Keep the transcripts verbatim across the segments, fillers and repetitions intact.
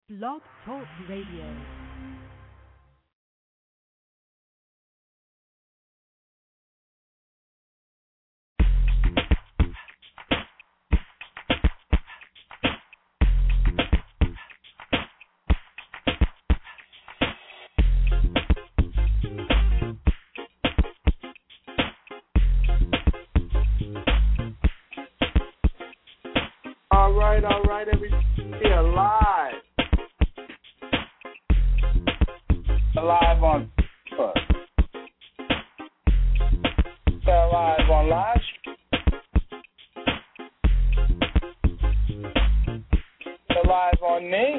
Blog Talk Radio. All right, all right, everybody, alive. Alive on Facebook. Alive on live. Alive on Ning.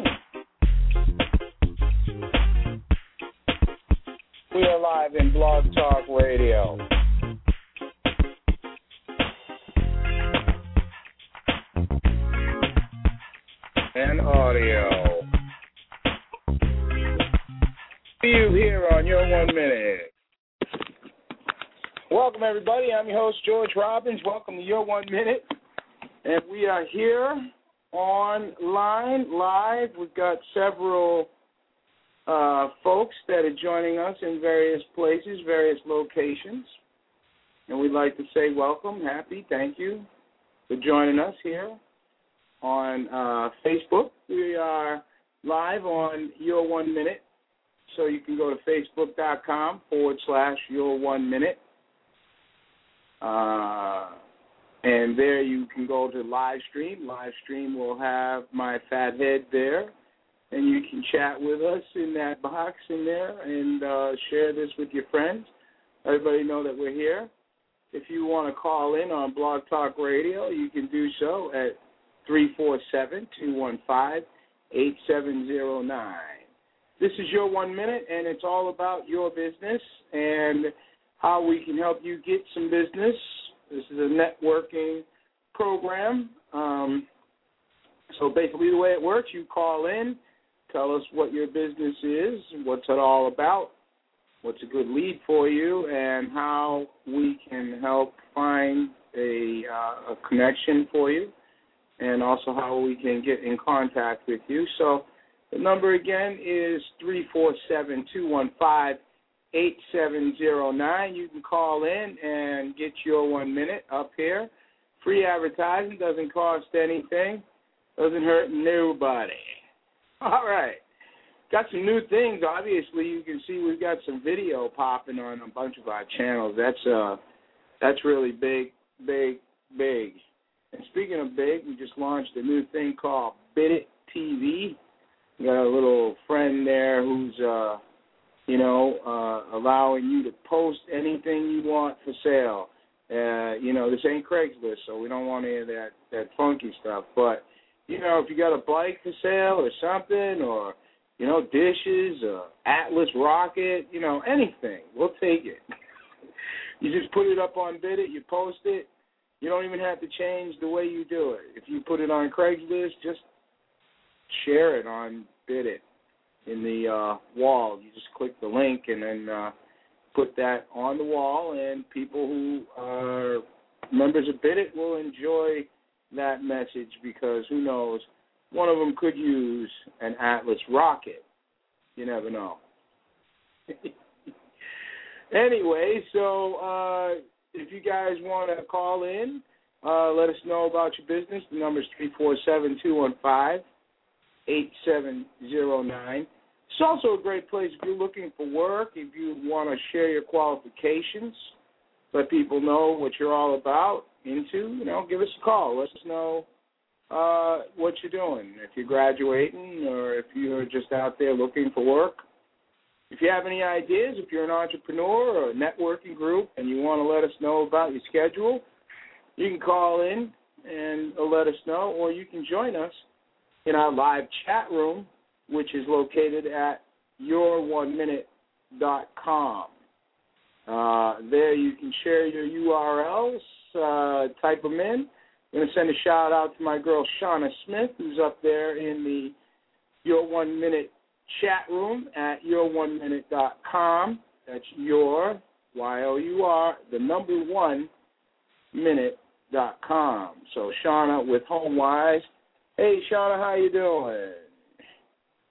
We are live in Blog Talk Radio. And audio. See you here on Your One Minute. Welcome, everybody. I'm your host, George Robbins. Welcome to Your One Minute. And we are here online, live. We've got several uh, folks that are joining us in various places, various locations. And we'd like to say welcome, happy, thank you for joining us here. On uh, Facebook, we are live on Your One Minute, so you can go to facebook.com forward slash Your One Minute, uh, and there you can go to live stream. Live stream will have my fat head there, and you can chat with us in that box in there and uh, share this with your friends. Everybody know that we're here. If you want to call in on Blog Talk Radio, you can do so at three four seven, two one five, eight seven zero nine. This is Your One Minute, and it's all about your business and how we can help you get some business. This is a networking program. Um, so basically the way it works, you call in, tell us what your business is, what's it all about, what's a good lead for you, and how we can help find a, uh, a connection for you, and also how we can get in contact with you. So the number again is three four seven, two one five, eight seven zero nine. You can call in and get your one minute up here. Free advertising, doesn't cost anything, doesn't hurt nobody. All right. Got some new things. Obviously, you can see we've got some video popping on a bunch of our channels. That's uh, that's really big, big, big. And speaking of big, we just launched a new thing called Bidit T V. We got a little friend there who's, uh, you know, uh, allowing you to post anything you want for sale. Uh, you know, this ain't Craigslist, so we don't want any of that, that funky stuff. But, you know, if you got a bike for sale or something, or, you know, dishes, or Atlas Rocket, you know, anything, we'll take it. You just put it up on Bidit, you post it. You don't even have to change the way you do it. If you put it on Craigslist, just share it on Bidit in the uh, wall. You just click the link and then uh, put that on the wall, and people who are members of Bidit will enjoy that message because who knows, one of them could use an Atlas Rocket. You never know. Anyway, so... Uh, If you guys want to call in, uh, let us know about your business. The number is three four seven, two one five, eight seven zero nine. It's also a great place if you're looking for work, if you want to share your qualifications, let people know what you're all about, into, you know, give us a call. Let us know uh, what you're doing, if you're graduating or if you're just out there looking for work. If you have any ideas, if you're an entrepreneur or a networking group and you want to let us know about your schedule, you can call in and let us know, or you can join us in our live chat room, which is located at your one minute dot com. Uh, there you can share your U R Ls, uh, type them in. I'm going to send a shout-out to my girl Shauna Smith, who's up there in the Your One Minute chat room at your one minute dot com. That's your, Y O U R, the number one, minute dot com. So Shauna with HomeWise. Hey, Shauna, how you doing?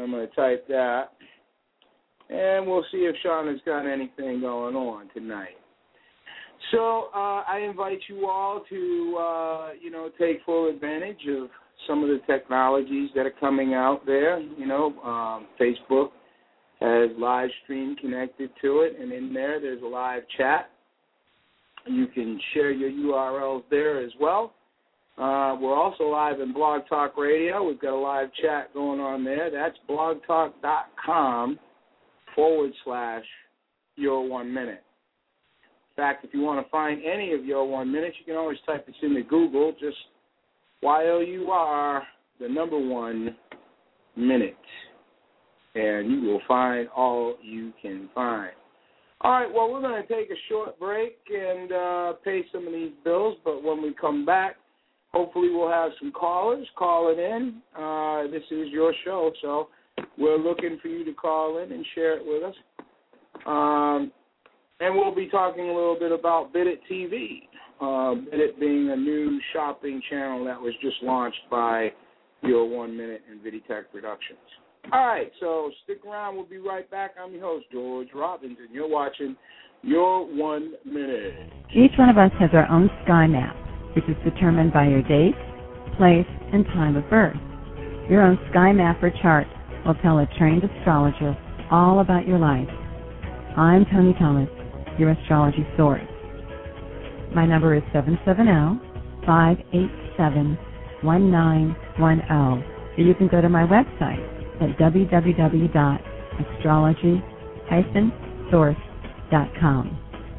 I'm going to type that. And we'll see if Shauna's got anything going on tonight. So uh, I invite you all to, uh, you know, take full advantage of some of the technologies that are coming out there. You know, um, Facebook has live stream connected to it, and in there there's a live chat. You can share your U R Ls there as well. Uh, we're also live in Blog Talk Radio. We've got a live chat going on there. That's blogtalk.com forward slash Your One Minute. In fact, if you want to find any of Your One Minute, you can always type this into Google, just Y O U R, the number one minute, and you will find all you can find. All right, well, we're going to take a short break and uh, pay some of these bills, but when we come back, hopefully we'll have some callers. Call it in. Uh, this is your show, so we're looking for you to call in and share it with us. Um, and we'll be talking a little bit about Bidit T V, uh, Bidit being a new shopping channel that was just launched by Your One Minute and Viditech Productions. All right, so stick around. We'll be right back. I'm your host, George Robbins, and you're watching Your One Minute. Each one of us has our own sky map, which is determined by your date, place, and time of birth. Your own sky map or chart will tell a trained astrologer all about your life. I'm Tony Thomas, your astrology source. My number is seven seven zero, five eight seven, one nine one zero. Or you can go to my website at w w w dot astrology dash source dot com.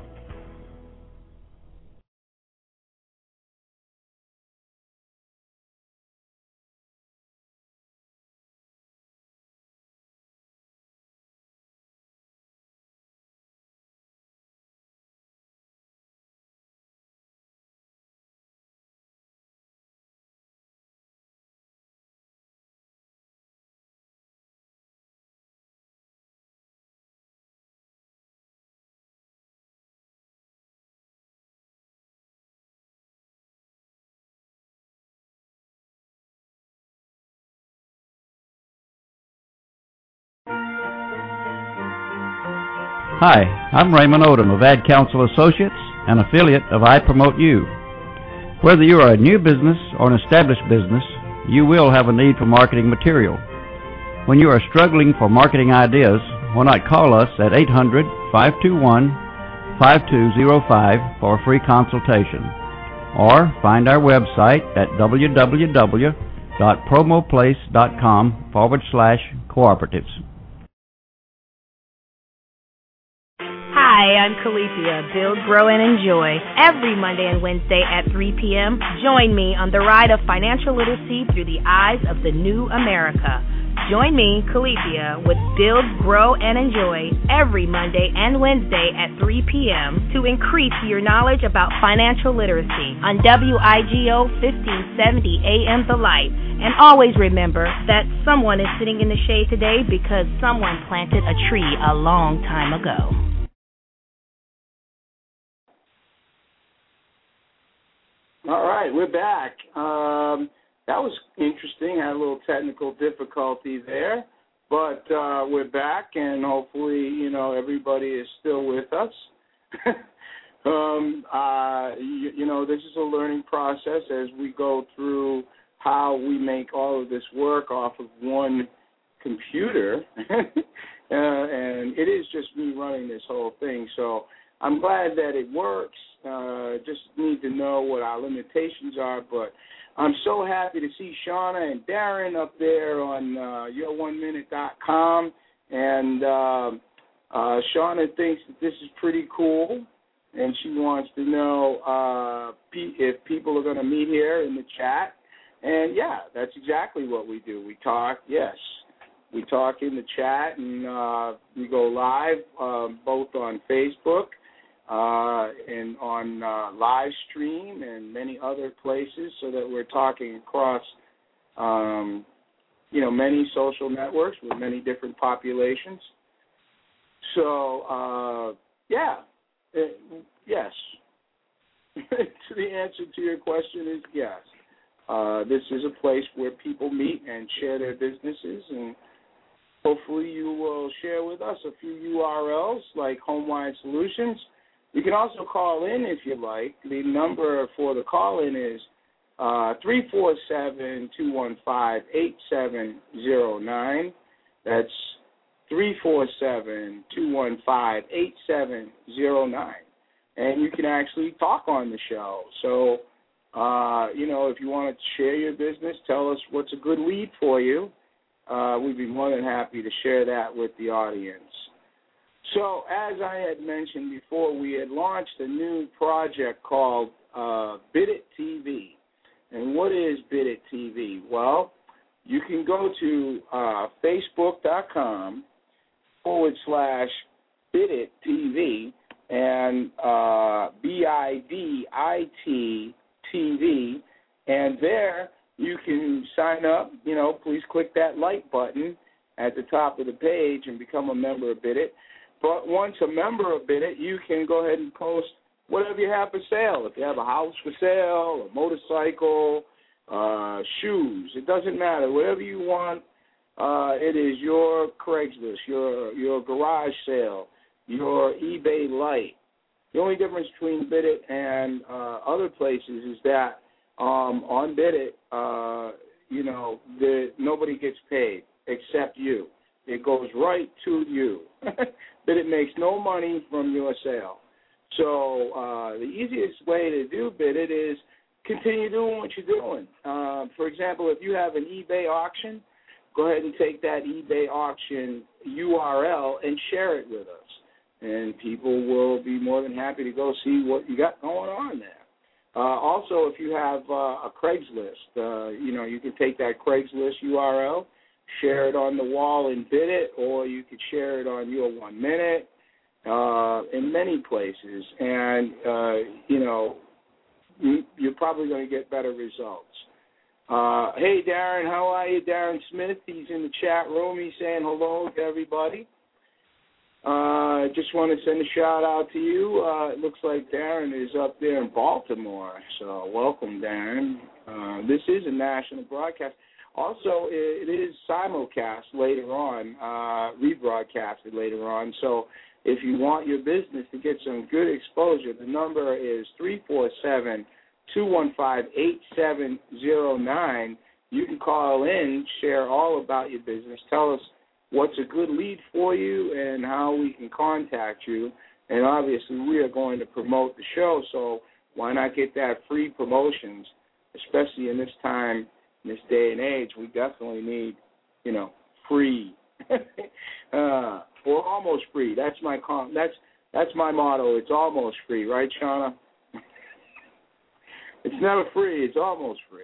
Hi, I'm Raymond Odom of Ad Council Associates, an affiliate of I Promote You. Whether you are a new business or an established business, you will have a need for marketing material. When you are struggling for marketing ideas, why not call us at eight hundred, five two one, five two zero five for a free consultation, or find our website at w w w dot promoplace dot com forward slash cooperatives. Hi, I'm Calethea, Build, Grow, and Enjoy. Every Monday and Wednesday at three p.m., join me on the ride of financial literacy through the eyes of the new America. Join me, Calethea, with Build, Grow, and Enjoy every Monday and Wednesday at three p.m. to increase your knowledge about financial literacy on W I G O fifteen seventy A M The Light. And always remember that someone is sitting in the shade today because someone planted a tree a long time ago. All right, we're back. Um, that was interesting. Had a little technical difficulty there, but uh, we're back, and hopefully, you know, everybody is still with us. um, uh, you, you know, this is a learning process as we go through how we make all of this work off of one computer, uh, and it is just me running this whole thing. So I'm glad that it works. Uh, just need to know what our limitations are, but I'm so happy to see Shauna and Darren up there on uh, your one minute dot com, and uh, uh, Shauna thinks that this is pretty cool, and she wants to know uh, if people are going to meet here in the chat, and yeah, that's exactly what we do. We talk, yes, we talk in the chat, and uh, we go live uh, both on Facebook, Uh, and on uh, live stream and many other places, so that we're talking across, um, you know, many social networks with many different populations. So, uh, yeah, it, yes. The answer to your question is yes. Uh, this is a place where people meet and share their businesses and Hopefully you will share with us a few U R Ls like HomeWide Solutions. You can also call in if you like. The number for the call-in is uh, three four seven, two one five, eight seven zero nine. That's three four seven, two one five, eight seven zero nine. And you can actually talk on the show. So, uh, you know, if you want to share your business, tell us what's a good lead for you. Uh, we'd be more than happy to share that with the audience. So, as I had mentioned before, we had launched a new project called uh, Bidit T V. And what is Bidit T V? Well, you can go to uh, facebook.com forward slash Bidit T V and uh, B I D I T T V, and there you can sign up. You know, please click that like button at the top of the page and become a member of Bidit. But once a member of Bidit, you can go ahead and post whatever you have for sale. If you have a house for sale, a motorcycle, uh, shoes, it doesn't matter. Whatever you want, uh, it is your Craigslist, your your garage sale, your eBay Lite. The only difference between Bidit and uh, other places is that um, on Bidit, uh, you know, the, nobody gets paid except you. It goes right to you. Bidit makes no money from your sale. So uh, the easiest way to do Bidit is continue doing what you're doing. Uh, for example, if you have an eBay auction, go ahead and take that eBay auction U R L and share it with us. And people will be more than happy to go see what you got going on there. Uh, also, if you have uh, a Craigslist, uh, you know, you can take that Craigslist U R L, share it on the wall in Bidit, or you could share it on Your One Minute, uh, in many places. And, uh, you know, you, you're probably going to get better results. Uh, hey, Darren, how are you? Darren Smith, he's in the chat room. He's saying hello to everybody. I uh, just want to send a shout-out to you. Uh, it looks like Darren is up there in Baltimore, so welcome, Darren. Uh, this is a national broadcast. Also, it, it is simulcast later on, uh, rebroadcasted later on, so if you want your business to get some good exposure, the number is three four seven, two one five, eight seven zero nine. You can call in, share all about your business, tell us what's a good lead for you and how we can contact you. And obviously we are going to promote the show, so why not get that free promotions, especially in this time, in this day and age. We definitely need, you know, free. uh, or almost free. That's my con- that's that's my motto. It's almost free, right, Shauna? It's never free. It's almost free.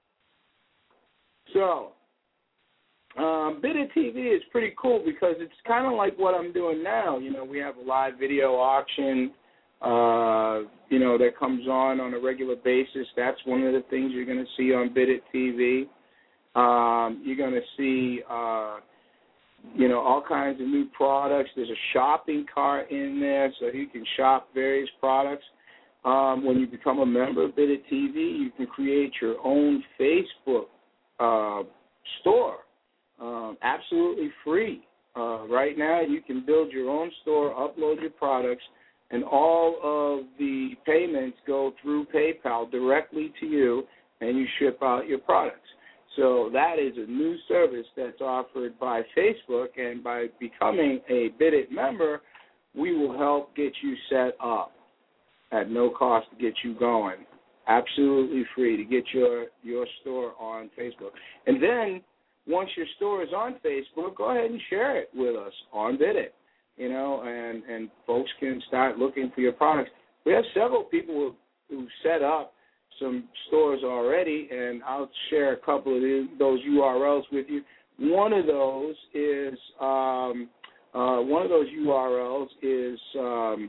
So, Um, Bidit T V is pretty cool because it's kind of like what I'm doing now. You know, we have a live video auction, uh, you know, that comes on on a regular basis. That's one of the things you're going to see on Bidit T V. Um, you're going to see, uh, you know, all kinds of new products. There's a shopping cart in there so you can shop various products. Um, when you become a member of Bidit T V, you can create your own Facebook uh, store. Um, absolutely free. Uh, right now, you can build your own store, upload your products, and all of the payments go through PayPal directly to you, and you ship out your products. So that is a new service that's offered by Facebook, and by becoming a Bidit member, we will help get you set up at no cost to get you going. Absolutely free to get your, your store on Facebook. And then once your store is on Facebook, go ahead and share it with us on Bidit, you know, and, and folks can start looking for your products. We have several people who, who set up some stores already, and I'll share a couple of those U R Ls with you. One of those is um, uh, one of those U R Ls is um,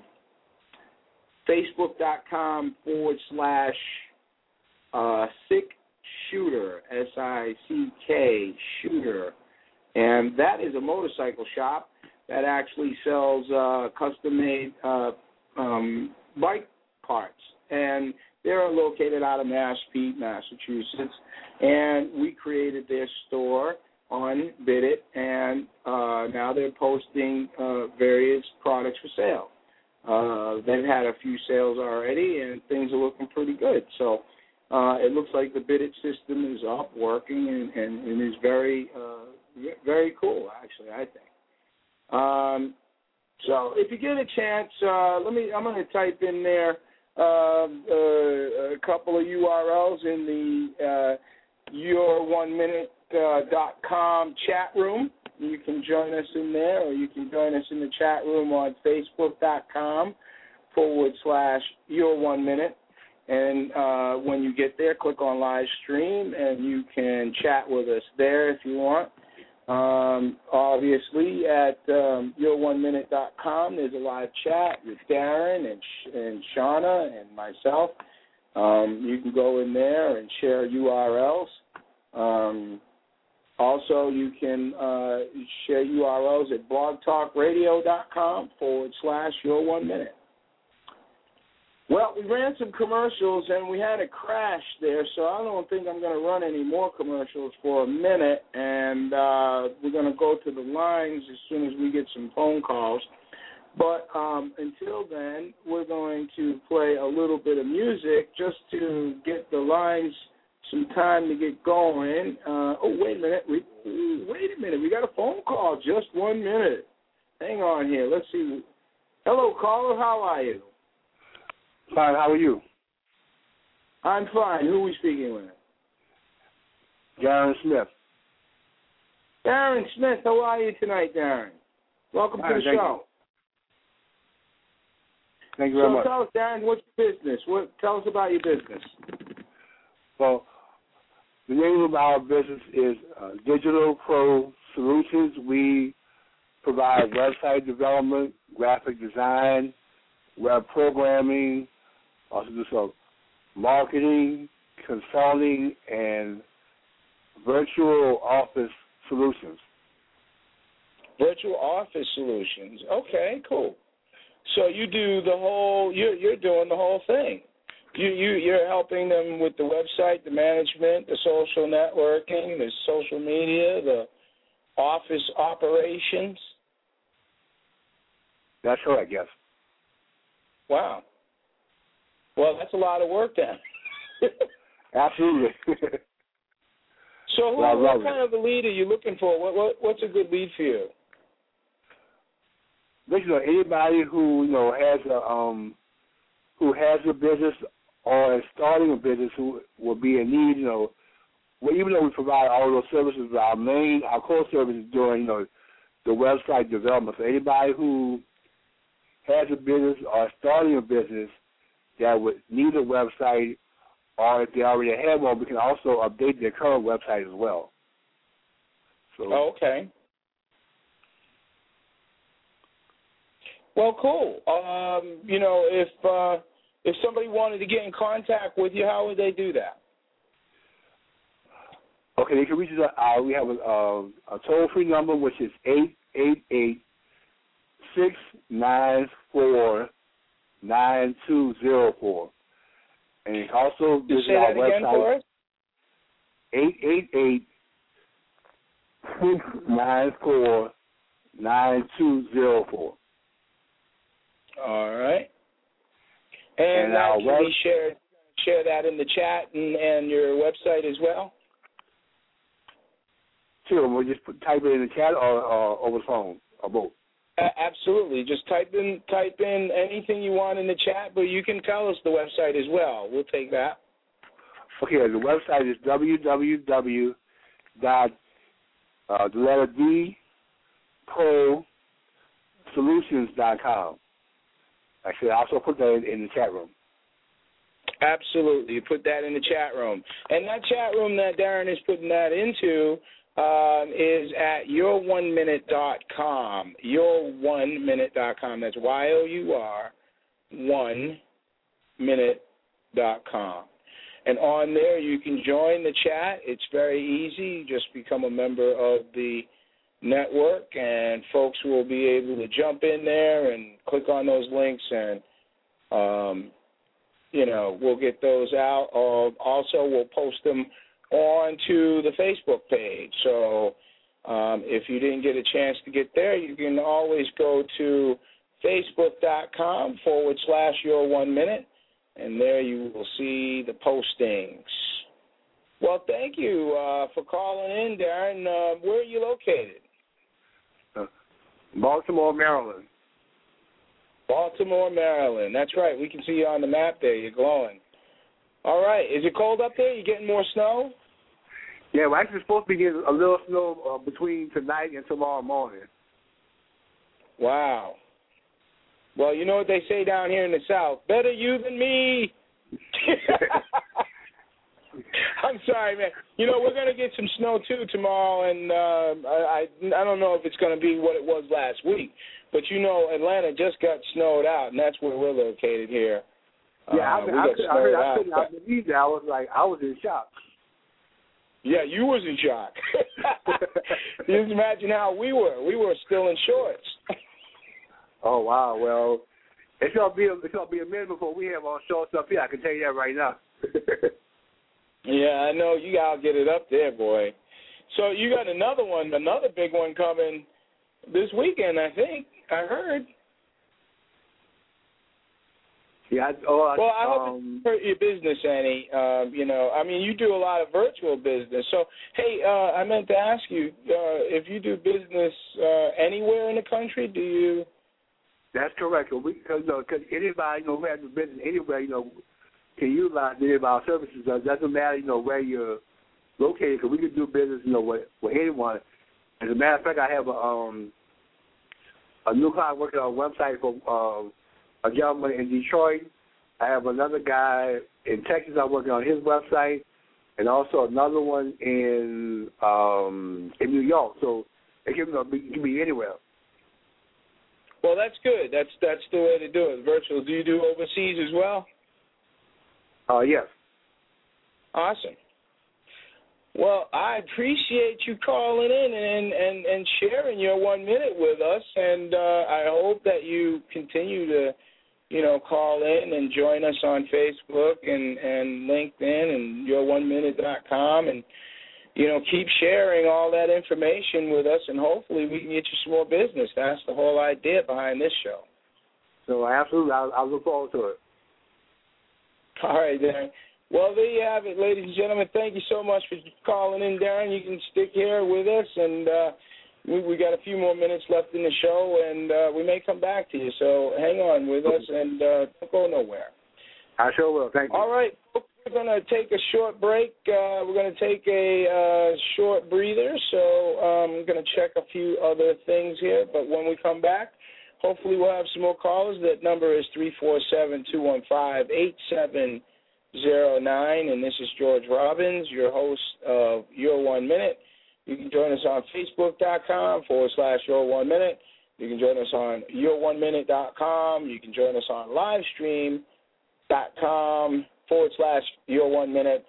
Facebook.com forward slash uh, sick Shooter, S I C K, Shooter, and that is a motorcycle shop that actually sells uh, custom-made uh, um, bike parts, and they're located out of Mashpee, Massachusetts, and we created their store, on Bidit, and uh, now they're posting uh, various products for sale. Uh, they've had a few sales already, and things are looking pretty good. So uh, it looks like the Bidit system is up, working, and, and, and is very, uh, very cool, actually, I think. Um, so if you get a chance, uh, let me. I'm going to type in there uh, uh, a couple of U R Ls in the uh, your one minute dot com chat room. You can join us in there, or you can join us in the chat room on facebook.com forward slash your one minute. And uh, when you get there, click on live stream, and you can chat with us there if you want. Um, obviously, at um, your one minute dot com, there's a live chat with Darren and, and Shauna and myself. Um, you can go in there and share U R Ls. Um, also, you can uh, share U R Ls at blogtalkradio.com forward slash your one minute. Well, we ran some commercials, and we had a crash there, so I don't think I'm going to run any more commercials for a minute, and uh, we're going to go to the lines as soon as we get some phone calls. But um, until then, we're going to play a little bit of music just to get the lines some time to get going. Uh, oh, wait a minute. We, wait a minute. We got a phone call. Just one minute. Hang on here. Let's see. Hello, caller. How are you? Fine. How are you? I'm fine. Who are we speaking with? Darren Smith. Darren Smith. How are you tonight, Darren? Welcome Hi, to the thank show. You. Thank you very so much. Tell us, Darren, what's your business? What, tell us about your business. Well, the name of our business is uh, Digital Pro Solutions. We provide website development, graphic design, web programming, also do some marketing, consulting, and virtual office solutions. Virtual office solutions. Okay, cool. So you do the whole. You're you're doing the whole thing. You you you're helping them with the website, the management, the social networking, the social media, the office operations. That's correct. Yes. Wow. Well, that's a lot of work then. Absolutely. So who, well, what kind of a lead are you looking for? What, what what's a good lead for you? Basically, anybody who you know has a um who has a business or is starting a business who will be in need. You know, well, even though we provide all those services, our main our core service is doing you know the website development. So anybody who has a business or starting a business that would need a website, or if they already have one, we can also update their current website as well. So, oh, okay. Well, cool. Um, you know, if uh, if somebody wanted to get in contact with you, how would they do that? Okay, they can reach us. Uh, we have a, uh, a toll-free number, which is eight eight eight, six nine four, nine two zero four. And you can also visit say our that website. Again for us? eight eight eight, six nine four, nine two zero four. All right. And, And that our can web- be shared, share that in the chat and, and your website as well? Sure, we'll just put, type it in the chat or, or over the phone, or both. Uh, absolutely. Just type in type in anything you want in the chat, but you can tell us the website as well. We'll take that. Okay, the website is www dot uh, the letter D pro solutions dot com. Actually, I also put that in, in the chat room. Absolutely. You put that in the chat room. And that chat room that Darren is putting that into um, is at your one minute dot com. your one minute dot com. That's Y O U R, one minute dot com. And on there, you can join the chat. It's very easy. You just become a member of the network, and folks will be able to jump in there and click on those links, and, um, you know, we'll get those out. Uh, also, we'll post them onto the Facebook page. So Um, if you didn't get a chance to get there, you can always go to facebook.com forward slash your one minute, and there you will see the postings. Well, thank you uh, for calling in, Darren. Uh, where are you located? Uh, Baltimore, Maryland. Baltimore, Maryland. That's right. We can see you on the map there. You're glowing. All right. Is it cold up there? You getting more snow? Yeah, we're actually supposed to be getting a little snow uh, between tonight and tomorrow morning. Wow. Well, you know what they say down here in the South. Better you than me. I'm sorry, man. You know, we're going to get some snow, too, tomorrow, and uh, I, I don't know if it's going to be what it was last week. But, you know, Atlanta just got snowed out, and that's where we're located here. Yeah, uh, I, we I, got I, heard, I out. couldn't I believe that. I was like, I was in shock. Yeah, you was in shock. Just imagine how we were. We were still in shorts. Oh, wow. Well, it's going to be a, it's gonna be a minute before we have our shorts up here. I can tell you that right now. Yeah, I know. You got to get it up there, boy. So you got another one, another big one coming this weekend, I think. I heard. Yeah. I, oh, I, well, I hope um, it hurt your business any. Um, you know, I mean, you do a lot of virtual business. So, hey, uh, I meant to ask you, uh, if you do business uh, anywhere in the country, do you? That's correct. Because you know, cause anybody you know who has a business anywhere, you know, can utilize any of our services. It doesn't matter, you know, where you're located. Because we can do business, you know, with, with anyone. As a matter of fact, I have a um a new client working on a website for um, a gentleman in Detroit. I have another guy in Texas I'm working on his website, and also another one in um, in New York. So it can, you know, be, it can be anywhere. Well, that's good. That's that's the way to do it. Virtual. Do you do overseas as well? Uh, yes. Awesome. Well, I appreciate you calling in and, and, and sharing your one minute with us, and uh, I hope that you continue to, you know, call in and join us on Facebook and, and LinkedIn and your one minute dot com, and, you know, keep sharing all that information with us, and hopefully we can get you some more business. That's the whole idea behind this show. So absolutely, I, I look forward to it. All right, Darren. Well, there you have it, ladies and gentlemen. Thank you so much for calling in, Darren. You can stick here with us, and uh, we, we got a few more minutes left in the show, and uh, we may come back to you. So hang on with us, and uh, don't go nowhere. I sure will. Thank you. All right. We're going to take a short break. Uh, we're going to take a uh, short breather, so um, I'm going to check a few other things here. But when we come back, hopefully we'll have some more callers. That number is three four seven, two one five, eight seven zero nine, and this is George Robbins, your host of Your One Minute. You can join us on Facebook.com forward slash Your One Minute. You can join us on your one minute dot com. You can join us on livestream.com forward slash Your One Minute.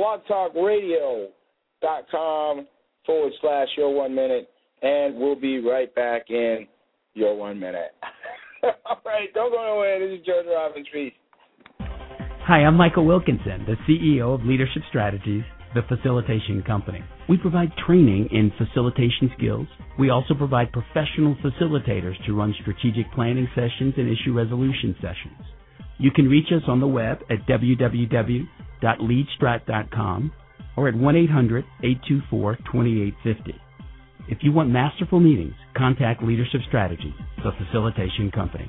blogtalkradio.com forward slash Your One Minute. And we'll be right back in Your One Minute. All right, don't go nowhere. This is George Robbins. Peace. Hi, I'm Michael Wilkinson, the C E O of Leadership Strategies, the facilitation company. We provide training in facilitation skills. We also provide professional facilitators to run strategic planning sessions and issue resolution sessions. You can reach us on the web at w w w dot leadstrat dot com or at one eight hundred, eight two four, two eight five zero. If you want masterful meetings, contact Leadership Strategies, the facilitation company.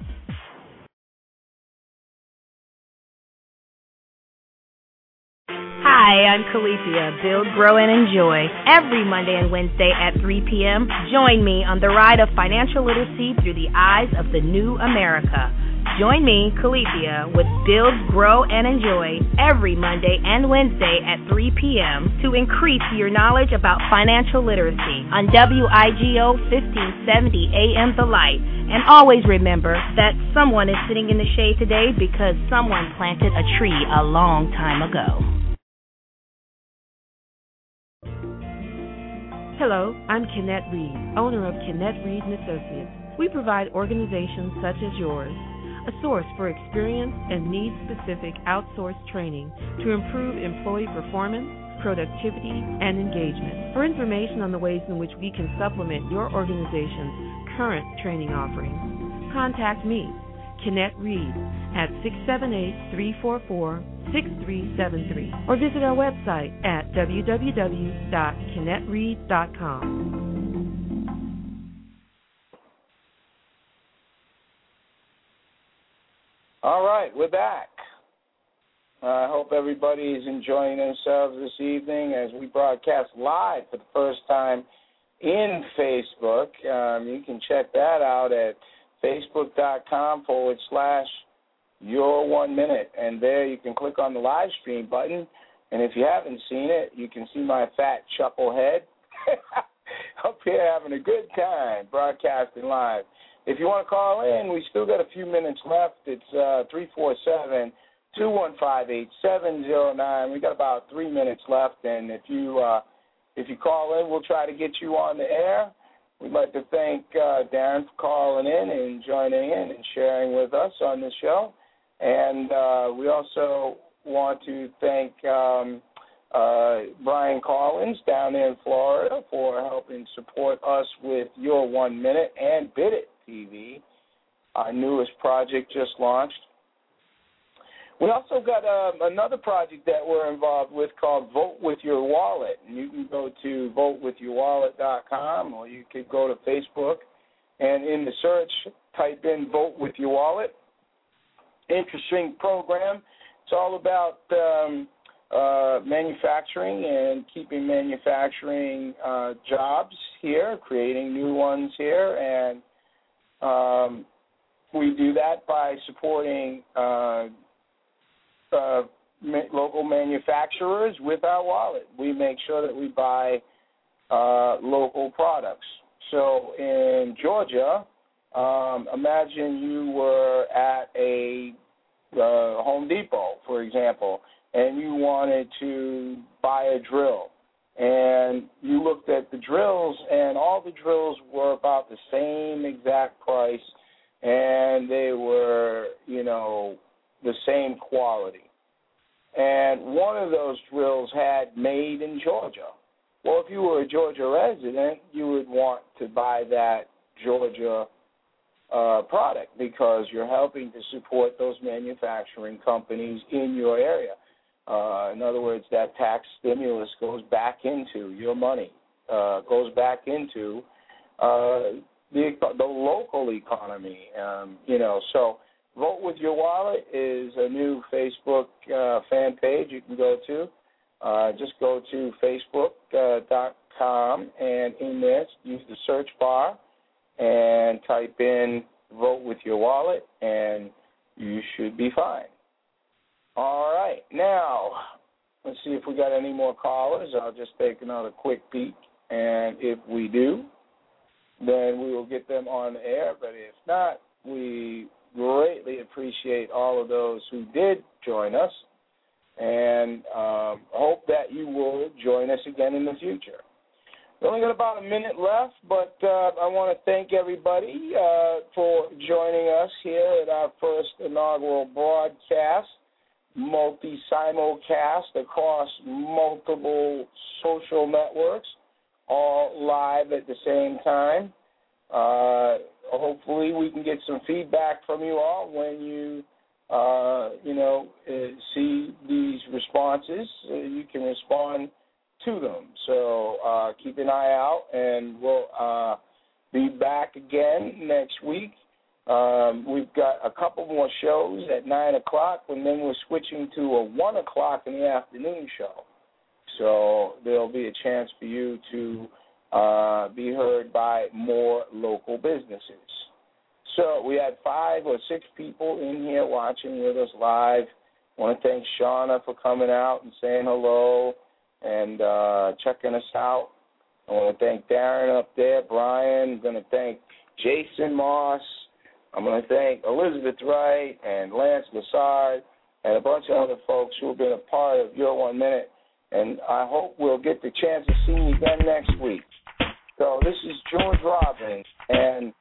Hi, I'm Calethea. Build, grow, and enjoy. Every Monday and Wednesday at three p.m., join me on the ride of financial literacy through the eyes of the new America. Join me, Calethea, with Build, Grow, and Enjoy every Monday and Wednesday at three p.m. to increase your knowledge about financial literacy on W I G O fifteen seventy A M The Light. And always remember that someone is sitting in the shade today because someone planted a tree a long time ago. Hello, I'm Kenneth Reed, owner of Kenneth Reed and Associates. We provide organizations such as yours a source for experienced and needs-specific outsourced training to improve employee performance, productivity, and engagement. For information on the ways in which we can supplement your organization's current training offerings, contact me, Kenneth Reed, at six seven eight, three four four, six three seven three, or visit our website at w w w dot kenneth reed dot com. All right, we're back. I uh, hope everybody is enjoying themselves this evening as we broadcast live for the first time in Facebook. Um, you can check that out at facebook.com forward slash your one minute. And there you can click on the live stream button. And if you haven't seen it, you can see my fat chucklehead up here having a good time broadcasting live. If you want to call in, we still got a few minutes left. It's uh, three four seven, two one five, eight seven zero nine. We got about three minutes left, and if you uh, if you call in, we'll try to get you on the air. We'd like to thank uh, Darren for calling in and joining in and sharing with us on the show. And uh, we also want to thank um, uh, Brian Collins down there in Florida for helping support us with Your One Minute and Bid It T V, our newest project just launched. We also got uh, another project that we're involved with called Vote With Your Wallet. And you can go to vote with your wallet dot com, or you could go to Facebook and in the search type in Vote With Your Wallet. Interesting program. It's all about um, uh, manufacturing and keeping manufacturing uh, jobs here, creating new ones here, and um, we do that by supporting uh, Uh, ma- local manufacturers with our wallet. We make sure that we buy uh, local products. So in Georgia, um, imagine you were at a uh, Home Depot, for example, and you wanted to buy a drill. And you looked at the drills, and all the drills were about the same exact price, and they were, you know, the same quality. And one of those drills had made in Georgia. Well, if you were a Georgia resident, you would want to buy that Georgia uh, product because you're helping to support those manufacturing companies in your area. Uh, in other words, that tax stimulus goes back into your money, uh, goes back into uh, the, the local economy, um, you know, so Vote With Your Wallet is a new Facebook uh, fan page you can go to. Uh, just go to facebook dot com uh, and in there, use the search bar and type in Vote With Your Wallet, and you should be fine. All right. Now, let's see if we got any more callers. I'll just take another quick peek, and if we do, then we will get them on the air. But if not, we greatly appreciate all of those who did join us, and um, hope that you will join us again in the future. We only got about a minute left, but uh, I want to thank everybody uh, for joining us here at our first inaugural broadcast, multi-simulcast across multiple social networks, all live at the same time. Uh, hopefully we can get some feedback from you all when you, uh, you know, uh, see these responses. Uh, you can respond to them. So uh, keep an eye out, and we'll uh, be back again next week. Um, we've got a couple more shows at nine o'clock, and then we're switching to a one o'clock in the afternoon show. So there'll be a chance for you to Uh, be heard by more local businesses. So we had five or six people in here watching with us live. I want to thank Shauna for coming out and saying hello and uh, checking us out. I want to thank Darren up there, Brian. I'm going to thank Jason Moss. I'm going to thank Elizabeth Wright and Lance Lassard and a bunch of other folks who have been a part of Your One Minute. And I hope we'll get the chance to see you again next week. So this is George Robbins, and